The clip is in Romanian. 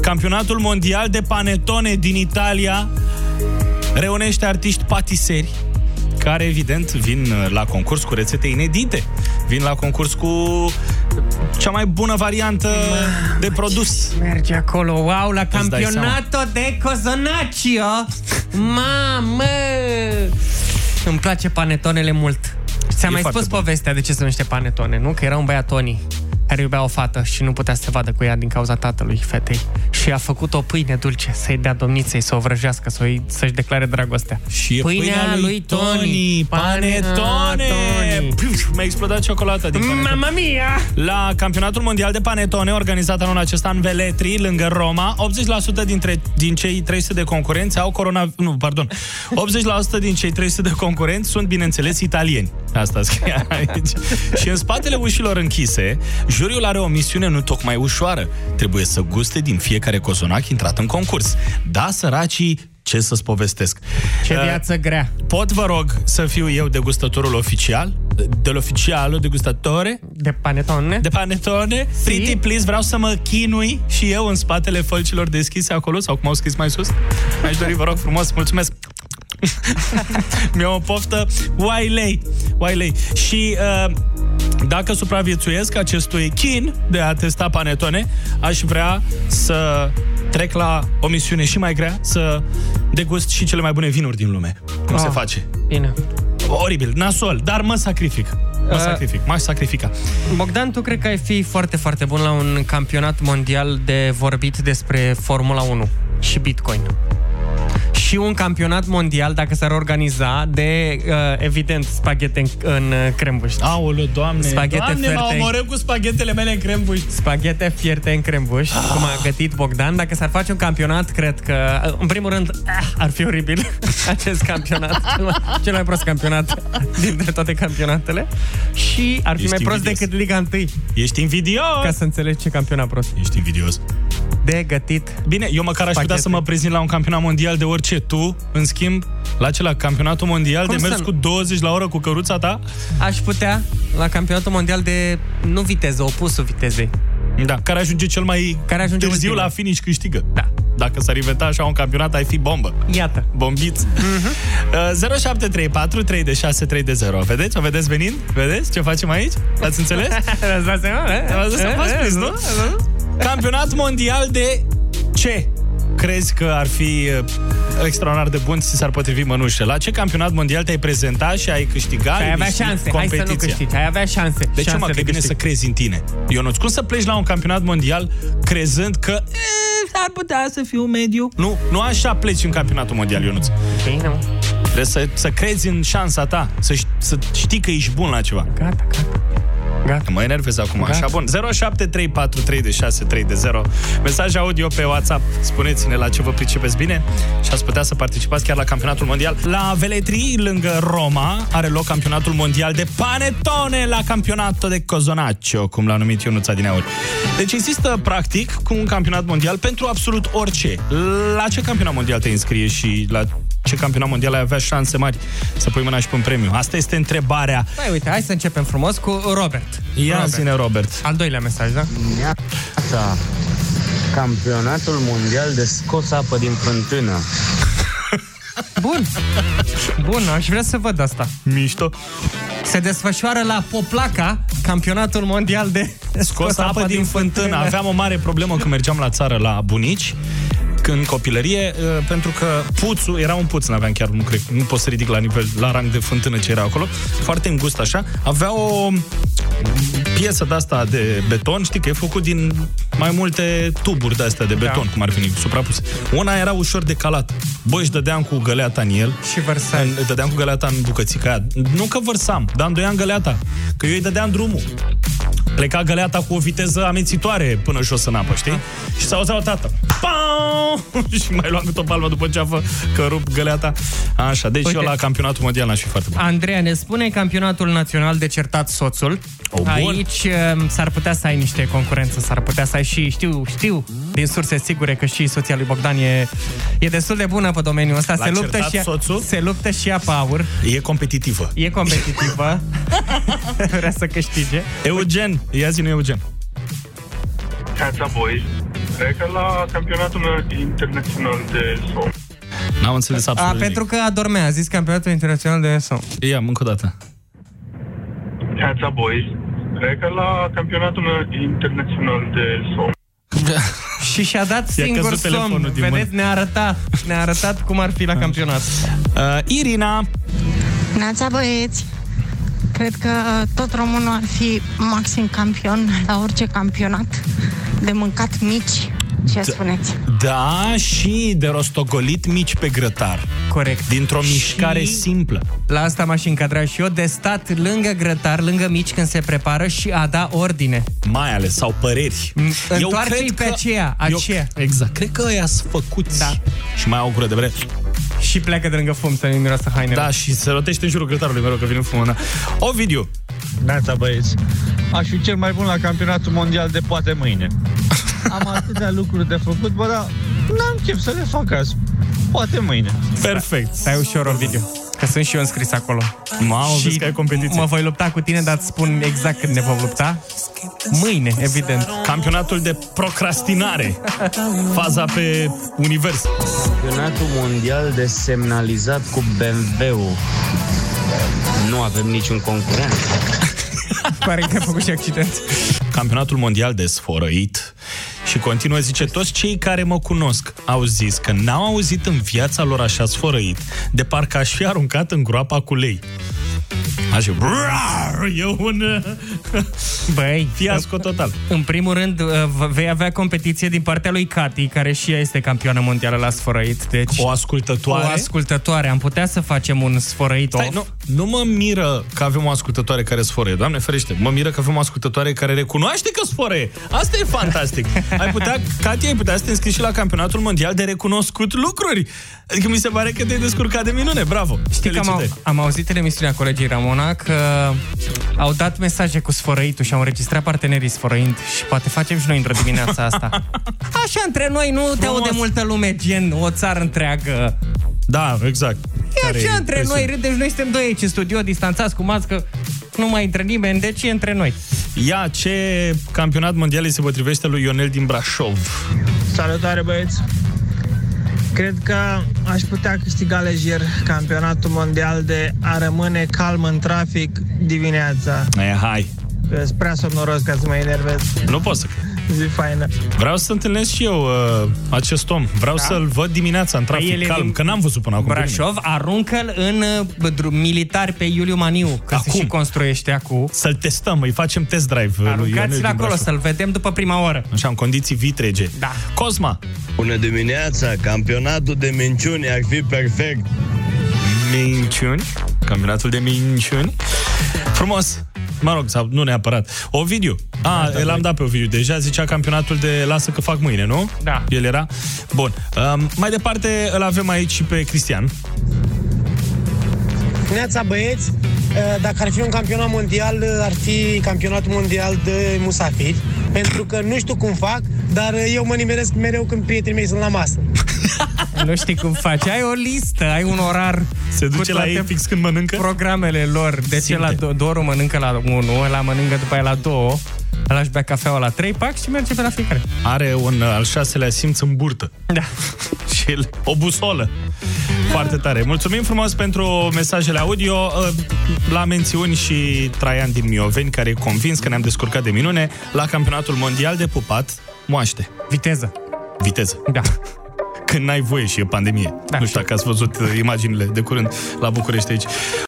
Campionatul mondial de panetone din Italia reunește artiști patiseri care, evident, vin la concurs cu rețete inedite. Vin la concurs cu cea mai bună variantă de produs. Merge acolo, wow, la campionato de Cozonaccio. Mamă! Îmi place panetonele mult. Ți-am mai spus povestea de ce se numește panetone, nu? Că era un băiat, Tony, care iubea o fată și nu putea să se vadă cu ea din cauza tatălui fetei. Și a făcut o pâine dulce să-i dea domniței, să o vrăjească, să-și declare dragostea. Și pâinea lui Tony, panetone! Mi-a explodat ciocolata din panetone. Mamma mia! La Campionatul Mondial de Panetone, organizat anul acesta în Velletri, lângă Roma, 80% din cei 300 de concurenți au 80% din cei 300 de concurenți sunt, bineînțeles, italieni. Asta scrie aici. Și în spatele ușilor închise, juriul are o misiune nu tocmai ușoară. Trebuie să guste din fiecare cozonac intrat în concurs. Da, săracii, ce să-ți povestesc. Ce viață grea. Pot, vă rog, să fiu eu degustătorul oficial? Dell'ufficialo degustatore? De panetone? De panetone? Si? Pretty please, vreau să mă chinui și eu în spatele fălcilor deschise acolo, sau cum au scris mai sus. Aș dori, vă rog frumos, mulțumesc. Mi-e o poftă Wiley. Și dacă supraviețuiesc acestui chin de a testa panetone, aș vrea să trec la o misiune și mai grea, să degust și cele mai bune vinuri din lume. Cum se face? Bine. Oribil, nasol, dar mă sacrific. M-aș sacrifica. Bogdan, tu cred că ai fi foarte, foarte bun la un campionat mondial de vorbit despre Formula 1 și Bitcoin. Și un campionat mondial, dacă s-ar organiza, de, evident, spaghete în crembuș. Aoleu, Doamne, m-a omorât cu spaghetele mele în crembuș. Spaghete fierte în crembuș, cum a gătit Bogdan. Dacă s-ar face un campionat, cred că, în primul rând, ar fi oribil acest campionat. Cel mai prost campionat dintre toate campionatele. Și ar fi mai prost decât Liga 1. Ești invidios! Ca să înțelegi ce campionat prost. Ești invidios. De gătit. Bine, eu măcar aș putea să mă prezint la un campionat mondial de orice. Tu, în schimb, la acela campionatul mondial de mers cu 20 la oră cu căruța ta? Aș putea la campionatul mondial de nu viteză, opusul vitezei. Da, care ajunge cel mai târziu la finish câștigă. Da. Dacă s-ar inventa așa un campionat, ai fi bombă. Iată. Bombiț. 0734 326 Vedeți? O vedeți venind? Vedeți ce facem aici? Ați înțeles? V-ați prins, nu? Campionat mondial de ce? Crezi că ar fi extraordinar de bun ți s-ar potrivi mănușă? La ce campionat mondial te-ai prezentat și ai câștigat? Ai avea șanse, hai să nu câștigi, ai avea șanse. De ce, mă, că e bine să crezi în tine? Ionuț, cum să pleci la un campionat mondial crezând că ar putea să fiu mediu? Nu așa pleci în campionatul mondial, Ionuț. Bine. Trebuie să crezi în șansa ta, să știi că ești bun la ceva. Gata. Mă enervez acum, așa, bun. 07343630. Mesaj audio pe WhatsApp. Spuneți-ne la ce vă pricepeți bine și ați putea să participați chiar la campionatul mondial. La Velletri, lângă Roma, are loc campionatul mondial de panetone, la campionato de Cozonaccio, cum l-a numit Ionuța din Aur. Deci există, practic, cu un campionat mondial pentru absolut orice. La ce campionat mondial te înscrie și la ce campionat mondial ai avea șanse mari să pui mâna și pe un premiu? Asta este întrebarea. Păi, uite, hai să începem frumos cu Robert. Ia ține, Robert. Al doilea mesaj, da? Campionatul mondial de scos apă din fântână. Bun, aș vrea să văd asta. Mișto. Se desfășoară la Poplaca campionatul mondial de scos apă din fântână. Aveam o mare problemă când mergeam la țară la bunici, în copilărie, pentru că puțul, era un puț, n-aveam chiar, nu pot să ridic la rang de fântână ce era acolo, foarte îngust așa, avea o piesă de-asta de beton, știi că e făcut din mai multe tuburi de-astea de beton, cum ar veni, suprapuse. Una era ușor de calat. Băi, își dădeam cu găleata în el. Și vărsai. Dădeam cu găleata în bucățica aia. Nu că vărsam, dar îndoiam găleata. Că eu îi dădeam drumul. Pleca găleata cu o viteză amețitoare până jos în apă, știi? Și s-auzea o tată. Pam! Și mai luam cât o palmă după ceafă că rup găleata. Așa, deci uite, eu la campionatul mondial n-aș fi foarte bun. Andreea ne spune campionatul național de certat soțul. Aici s-ar putea să ai niște concurență, s-ar putea să ai și, știu, din surse sigure că și soția lui Bogdan e destul de bună pe domeniul ăsta. Se luptă și ea pe aur. E competitivă. Vrea să câștige. Eugen, ia zi-ne, Eugen. Heads up, boys. Cred că la campionatul internațional de somn. N-am înțeles absolut nimic. Pentru că adormea, a zis campionatul internațional de somn. Ia, încă o dată. Neața, boys. Cred că la campionatul internațional de somn. Și și-a dat singur somn. Vedeți, ne-a arătat cum ar fi la campionat. Irina. Neața, băieți. Cred că tot românul ar fi maxim campion la orice campionat de mâncat mici. Ce spuneți? Da, și de rostogolit mici pe grătar. Corect. Dintr-o mișcare simplă. La asta m-aș încadra și eu, de stat lângă grătar, lângă mici când se prepară și a da ordine. Mai ales, sau păreri. Întoarce-i pe aceea. Exact, cred că ăia sunt făcuți. Da. Și mai au o gură de bre. Și pleacă de lângă fum să nu miroasă hainele. Da, și se rotește în jurul grătarului mereu că vine fumul. Ovidiu. Neața, băieți. Aș fi cel mai bun la campionatul mondial de poate mâine. Am atâtea lucruri de făcut, bă, dar n-am chef să le fac azi. Poate mâine. Perfect. Stai ușor, Ovidiu, că sunt și eu înscris acolo. Mamă, vezi că ai competiție. Mă voi lupta cu tine, dar îți spun exact când ne vom lupta. Mâine, evident. Campionatul de procrastinare. Faza pe univers. Campionatul mondial de semnalizat cu BMW-ul. Nu avem niciun concurent. Pare că ai făcut și accident. Campionatul mondial de sfărăit. Și continuă, zice, toți cei care mă cunosc au zis că n-au auzit în viața lor așa sfărăit, de parcă aș fi aruncat în groapa cu lei. Așa, e un fiasco total. În primul rând, vei avea competiție din partea lui Cati, care și ea este campioană mondială la sfărăit. Deci, o ascultătoare? O ascultătoare. Am putea să facem un sfărăit off. Nu mă miră că avem o ascultătoare care sfărăie. Doamne ferește, mă miră că avem o ascultătoare care recunoaște că sfărăie. Asta e fantastic. Cati, ai putea să te înscrii și la campionatul mondial de recunoscut lucruri. Adică mi se pare că te-ai descurcat de minune. Bravo. Știi că am auzit în emisiunea colegii Ramona că au dat mesaje cu sfărăitul și au înregistrat partenerii sfărăind și poate facem și noi într-o dimineața asta. Așa între noi, nu te aude multă lume, gen o țară întreagă. Da, exact. E așa între noi, deci noi suntem doi aici în studio, distanțați cu mască, nu mai intră nimeni, deci e între noi. Ia, ce campionat mondial se potrivește lui Ionel din Brașov? Salutare, băieți! Cred că aș putea câștiga lejer campionatul mondial de a rămâne calm în trafic dimineața. Hai! Sunt prea somnoros ca să mă enervez. Nu pot să... Zi faină. Vreau să întâlnesc și eu acest om. Vreau să-l văd dimineața în trafic calm, că n-am văzut până acum. Brașov, aruncă-l în militari pe Iuliu Maniu, că se și construiește acum. Să-l testăm, îi facem test drive. Aruncați-l acolo, să-l vedem după prima oră. Așa, în condiții vitrege. Da. Cosma. Bună dimineața, campionatul de minciuni ar fi perfect. Minciuni? Campionatul de minciuni? Frumos. Mă rog, sau nu neapărat. Ovidiu. L-am dat pe Ovidiu. Deja zicea campionatul de lasă că fac mâine, nu? Da. El era? Bun. Mai departe îl avem aici și pe Cristian. Neața, băieți, dacă ar fi un campionat mondial, ar fi campionatul mondial de musafiri, pentru că nu știu cum fac, dar eu mă nimeresc mereu când prietenii mei sunt la masă. Nu știi cum faci, ai o listă, ai un orar. Se duce la ei fix când mănâncă? Programele lor, deci la Doru mănâncă la 1, ăla mănâncă după aia la 2, ăla își bea cafeaua la 3 pac și merge pe la fiecare. Are un al 6-lea simț în burtă. Da. Și o busolă. Foarte tare. Mulțumim frumos pentru mesajele audio. La mențiuni și Traian din Mioveni, care e convins că ne-am descurcat de minune la campionatul mondial de pupat moaște. Viteză. Da. Când n-ai voie și e pandemie. Da. Nu știu dacă ați văzut imaginile de curând la București aici.